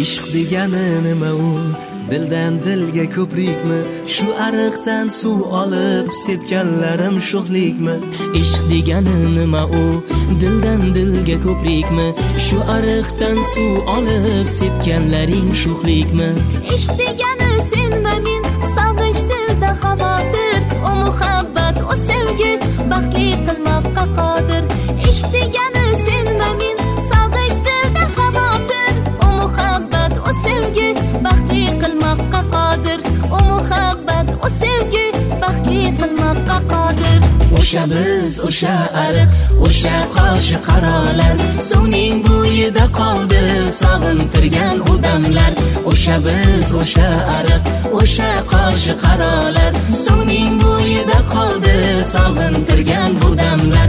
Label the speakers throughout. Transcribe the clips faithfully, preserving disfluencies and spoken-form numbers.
Speaker 1: ishq degani nima u? Dildan dilga ko'prikmi? Shu ariqdan suv olib sepganlarim sho'xlikmi?
Speaker 2: Ishq degani nima u? Dildan dilga ko'prikmi? Shu ariqdan suv olib sepganlaring sho'xlikmi?
Speaker 3: Ishq degani sen va men, sog'inch dilda xavotir, o muhabbat, o sevgi baxtli qilmoqqa qodir. Ishq degani sen va men, sog'inch dilda xavotir, o muhabbat, o sevgi baxtli qilmoqqa qodir. O muhabbat, o sevgi baxtli qilmoqqa qodir.
Speaker 2: O'sha biz, o'sha ariq, o'sha qoshi qarolar, suvning bo'yida qoldi sog'intirgan odamlar. O'sha biz, o'sha ariq, o'sha qoshi qarolar, suvning bo'yida qoldi sog'intirgan odamlar.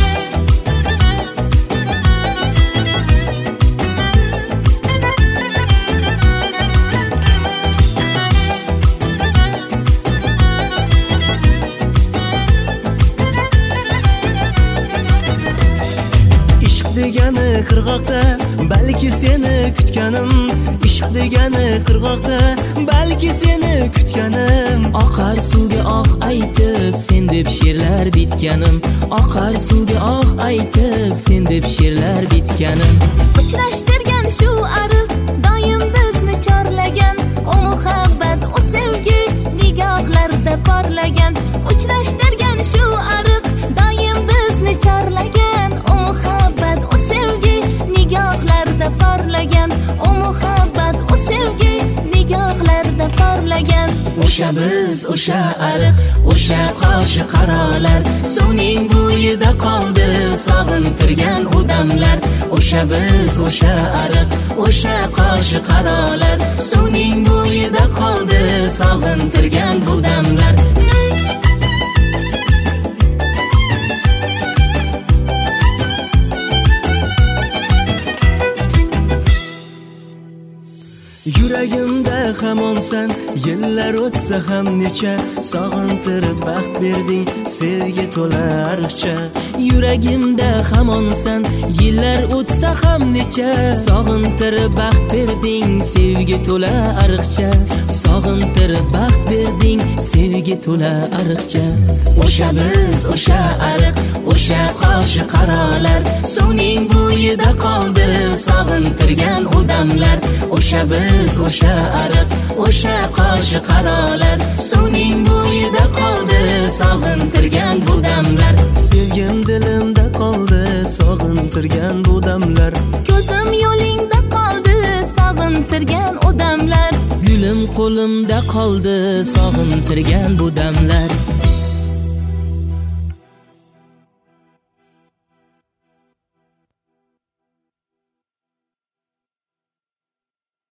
Speaker 1: Degani qirg'oqda balki seni kutganim, ishq degani qirg'oqda balki seni kutganim.
Speaker 2: Oqar suvga oh aytib sen deb she'rlar bitganim, oqar suvga oh aytib sen deb she'rlar bitganim.
Speaker 3: Uchrashtirgan shu ariq doim bizni chorlagan, o muhabbat, o sevgi nigohlarda porlagan. Uchrashtirgan shu ariq doim bizni chorlagan, o muhabbat, o sevgi nigohlarda porlagan. O muhabbat, o sevgi nigohlarda porlagan.
Speaker 2: O'sha biz, o'sha ariq, o'sha qoshi qarolar, suvning bo'yida qoldi sog'intirgan odamlar. O'sha biz, o'sha ariq, o'sha qoshi qarolar, suvning bo'yida qoldi sog'intirgan odamlar.
Speaker 1: Yuragimda hamonsan, yillar o'tsa ham necha, sog'intirib baxt berding sevgi to'la ariqcha.
Speaker 2: Yuragimda hamonsan, yillar o'tsa ham necha, sog'intirib baxt berding sevgi to'la ariqcha. Sog'intirib baxt berding sevgi to'la ariqcha. O'sha biz, o'sha ariq, o'sha qoshi qarolar, suvning bo'yida qoldi sog'intirgan odamlar. O'sha biz, o'sha ariq, o'sha qoshi qarolar, suvning bo'yida qoldi sog'intirgan odamlar.
Speaker 1: Sevgim dilimda qoldi sog'intirgan odamlar.
Speaker 3: Ko'zim yo'lingda qoldi sog'intirgan odamlar.
Speaker 2: Gulim qo'limda qoldi sog'intirgan odamlar.